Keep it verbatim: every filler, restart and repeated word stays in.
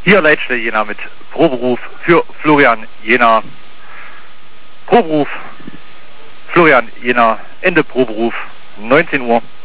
Hier Leitstelle Jena mit Proberuf für Florian Jena. Proberuf Florian Jena, Ende Proberuf, neunzehn Uhr.